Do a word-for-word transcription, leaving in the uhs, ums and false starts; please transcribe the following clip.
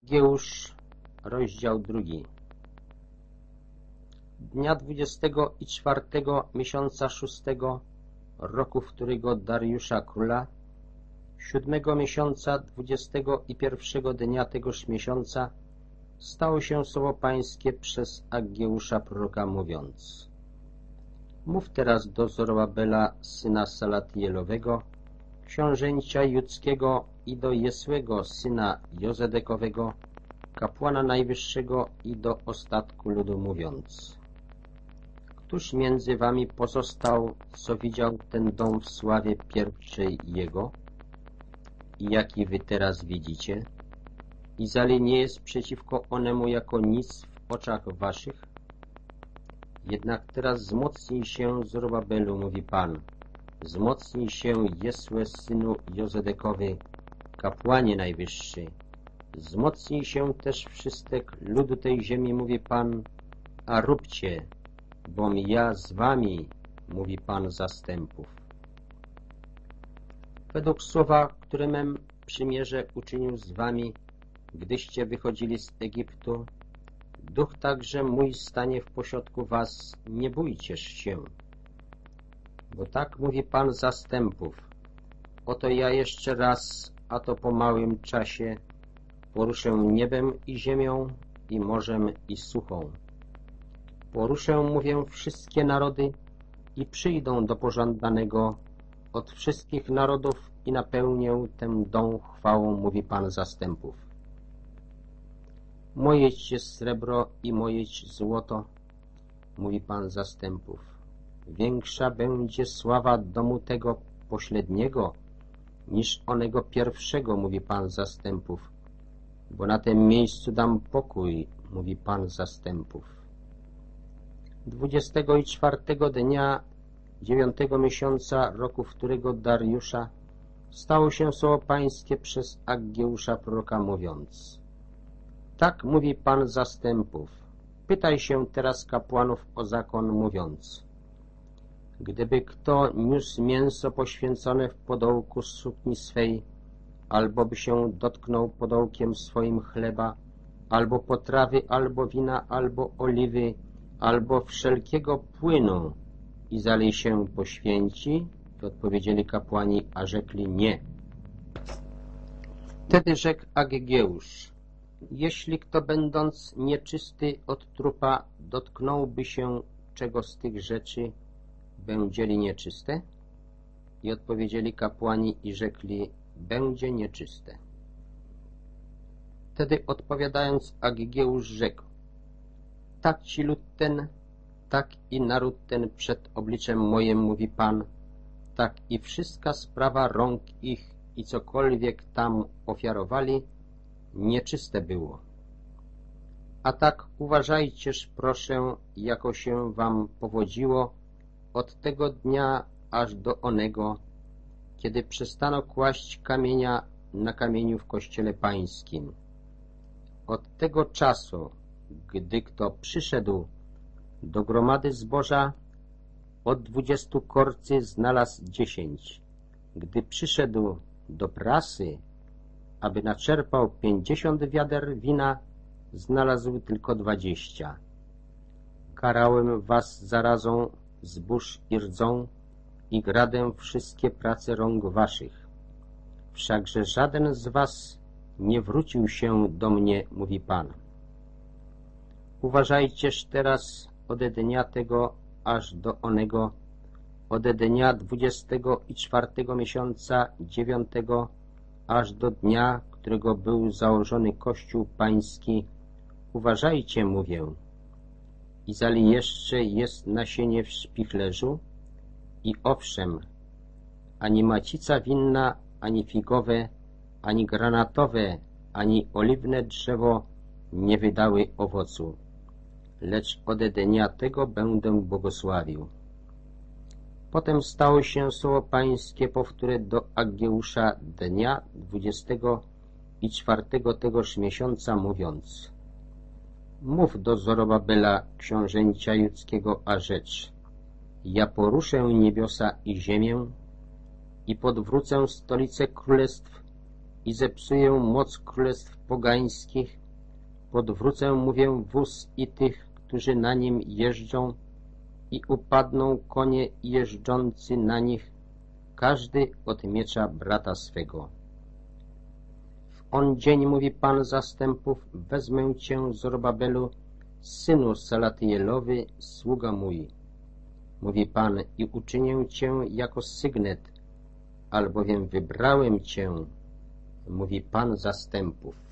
Ageusz, rozdział drugi. Dnia dwudziestego i czwartego miesiąca szóstego roku, którego Dariusza króla, siódmego miesiąca dwudziestego i pierwszego dnia tegoż miesiąca, stało się słowo pańskie przez Ageusza proroka, mówiąc: Mów teraz do Zorobabela, syna Salatielowego, książęcia judzkiego, i do Jesłego, syna Jozedekowego, kapłana najwyższego, i do ostatku ludu, mówiąc: Któż między wami pozostał, co widział ten dom w sławie pierwszej jego? I jaki wy teraz widzicie? I zali nie jest przeciwko onemu jako nic w oczach waszych? Jednak teraz wzmocnij się, Zorobabelu, mówi Pan, wzmocnij się, Jesłe, synu Jozedekowy, kapłanie najwyższy. Wzmocnij się też wszystek ludu tej ziemi, mówi Pan, a róbcie, bom ja z wami, mówi Pan zastępów. Według słowa, którym przymierze uczynił z wami, gdyście wychodzili z Egiptu, duch także mój stanie w pośrodku was, nie bójcież się. Bo tak mówi Pan zastępów: oto ja jeszcze raz, a to po małym czasie, poruszę niebem i ziemią, i morzem i suchą. Poruszę, mówię, wszystkie narody i przyjdą do pożądanego od wszystkich narodów i napełnię ten dom chwałą, mówi Pan zastępów. Mojeść jest srebro i mojeść złoto, mówi Pan zastępów. Większa będzie sława domu tego pośredniego niż onego pierwszego, mówi Pan zastępów, bo na tym miejscu dam pokój, mówi Pan zastępów. Dwudziestego i czwartego dnia dziewiątego miesiąca roku, w którego Dariusza, stało się słowo pańskie przez Ageusza proroka, mówiąc: Tak mówi Pan zastępów, pytaj się teraz kapłanów o zakon, mówiąc: Gdyby kto niósł mięso poświęcone w podołku sukni swej, albo by się dotknął podołkiem swoim chleba, albo potrawy, albo wina, albo oliwy, albo wszelkiego płynu, i zalej się poświęci, to odpowiedzieli kapłani, a rzekli nie. Wtedy rzekł Ageusz: Jeśli kto, będąc nieczysty od trupa, dotknąłby się czego z tych rzeczy, będzieli nieczyste? I odpowiedzieli kapłani i rzekli: będzie nieczyste. Wtedy odpowiadając, Ageusz rzekł: Tak ci lud ten, tak i naród ten przed obliczem mojem, mówi Pan, tak i wszystka sprawa rąk ich i cokolwiek tam ofiarowali, nieczyste było. A tak uważajcież, proszę, jako się wam powodziło od tego dnia aż do onego, kiedy przestano kłaść kamienia na kamieniu w kościele pańskim. Od tego czasu, gdy kto przyszedł do gromady zboża, od dwudziestu korcy znalazł dziesięć. Gdy przyszedł do prasy, aby naczerpał pięćdziesiąt wiader wina, znalazł tylko dwadzieścia. Karałem was zarazą zbóż i rdzą i gradem wszystkie prace rąk waszych. Wszakże żaden z was nie wrócił się do mnie, mówi Pan. Uważajcież teraz od dnia tego aż do onego, od dnia dwudziestego i czwartego miesiąca dziewiątego aż do dnia, którego był założony Kościół Pański. Uważajcie, mówię. I zali jeszcze jest nasienie w szpichlerzu? I owszem, ani macica winna, ani figowe, ani granatowe, ani oliwne drzewo nie wydały owocu, lecz od dnia tego będę błogosławił. Potem stało się słowo pańskie powtóre do Ageusza dnia dwudziestego i czwartego tegoż miesiąca, mówiąc: Mów do Zorobabela, książęcia judzkiego, a rzecz: Ja poruszę niebiosa i ziemię i podwrócę stolicę królestw i zepsuję moc królestw pogańskich, podwrócę, mówię, wóz i tych, którzy na nim jeżdżą, i upadną konie jeżdżący na nich, każdy od miecza brata swego. W on dzień, mówi Pan zastępów, wezmę cię, Zorobabelu, synu Salatielowy, sługa mój, mówi Pan, i uczynię cię jako sygnet, albowiem wybrałem cię, mówi Pan zastępów.